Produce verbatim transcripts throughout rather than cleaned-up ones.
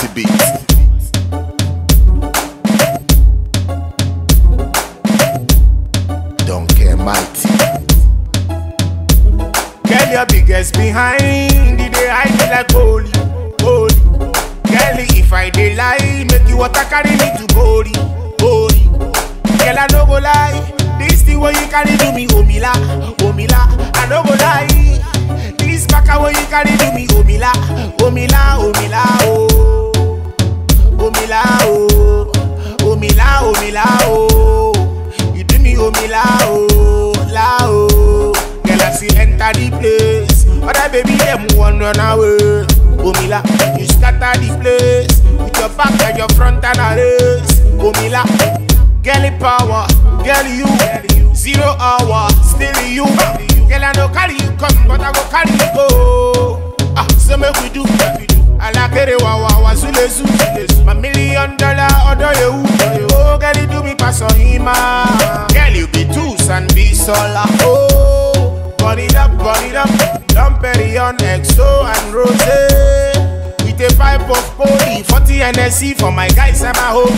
Mighty beats. Don't care mighty. Girl, your biggest behind the day I feel like holy, holy. Girl, if I dey lie, make you water carry me to body, body. Girl, I no go lie, this thing when you carry do me, omila, omila. I no go lie, this baka when you carry do me, omila, omila, omila, oh, omila, oh, omila, omila, oh. You do me, omila, oh, la, oh. Girl, I see enter the place, other baby them want run away. Omila, you scatter the place with your back and your front and a race. Omila, girl power, girl you, zero hour, still you. Girl I no carry you come, but I go carry you go. Ah, so make we do, I like it, wa wa wa, zule zule. My million dollar order you, oh girl you do me pass on him. Girl you be twos and be sola, oh. Burn it up, burn it up, Dom Perignon, X O and Rosé. With a pipe of poly, forty N S C for my guys and my home.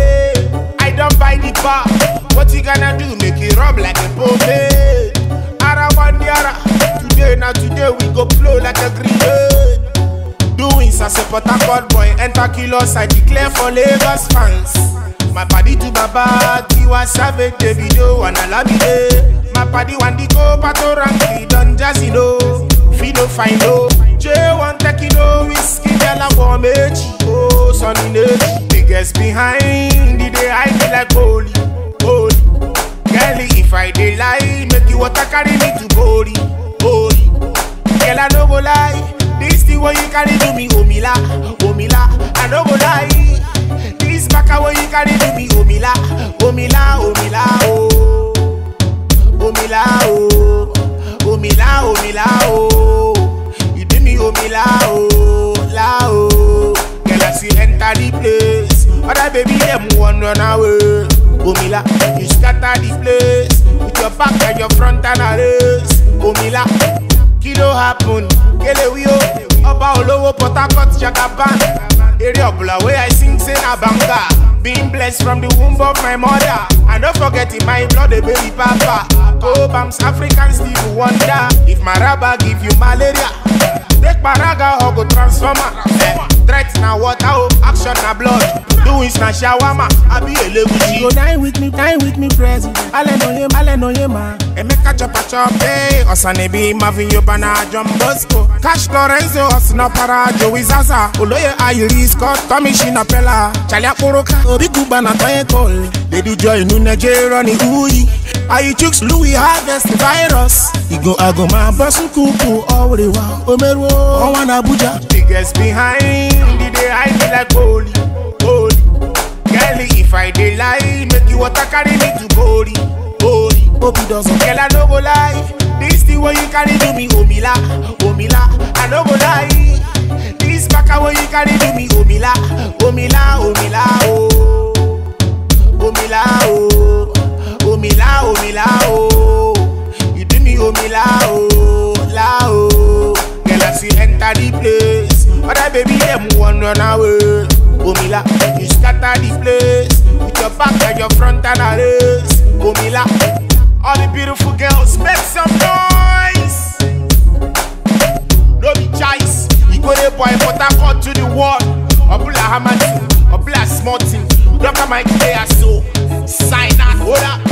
I don't buy the bar, what you gonna do? Make it rub like a pomade. Ara one yara, today now today we go flow like a grenade. Doing as a Port boy, enter kilos, I declare for Lagos fans. My body to my body, Tiwa Savage, Davido, and Alamide. My body want the go, pato ranky, don jazzy no. Fido fine no. J one tequila, whiskey, della warmage. Oh, sunny nage. Biggest behind the day I feel like holy, holy. Girl, if I dey lie, make you water carry me to body, body. Girl, I no go lie, this thing when you carry do me, omila, omila. I no go lie, this baka when you carry do me, omila, omila, omila, oh. Omila, oh, omila, omila, oh. You do me, omila, oh, la, oh. Girl, I see enter the place, other baby them want run away. Omila, you scatter the place with your back and your front and a race. Omila, kilo happen, kele wio, oba olowo Port Harcourt Jagaban. Area bula where I sing say na banga. Being blessed from the womb of my mother. And don't forget in my blood the baby papa. Obams African Steve Wonder. If my rabba give you malaria, take paraga or go transformer. Eh, threats na water, oh, action na blood. Doing na shawama, I be a leguchi. Go dine with me, dine with me, president. Ale no him, ale no him, man. And make a chop a chop, eh. Osane be Marvin Yobana, John Bosco. Cash Lorenzo, Osna Para, Joey Zaza. Oloye Ayuri Scott, Tommy Shinapella. Chalia Poroka, Orikuba na Toye Cole. Lady Joy, Nu Nigeria, ni Ui. Ayi Chooks, Louis Harvest, virus. Igo Agoma, Bosu Kuku, Orewa, Omerwo, Owan Abuja. Biggest behind the day I feel like holy, holy. Girl, if I dey lie, make you water carry me to body, body. Hope he doesn't. Girl, I no go lie, this thing when you carry do me, omila, omila. I no go lie, this baka when you carry do me, omila, omila, omila, oh, omila, oh, omila, omila, oh. You do me, omila, oh, la, oh. Girl, I see enter the place, other baby them want run away. Omila, you scatter the place with your back and your front and a race. Omila, all the beautiful girls, make some noise. No be choice, you go there boy, but I cut to the wall. Obula Hamilton, Obula Smartin, Doctor Mike Day so sign out, hold up.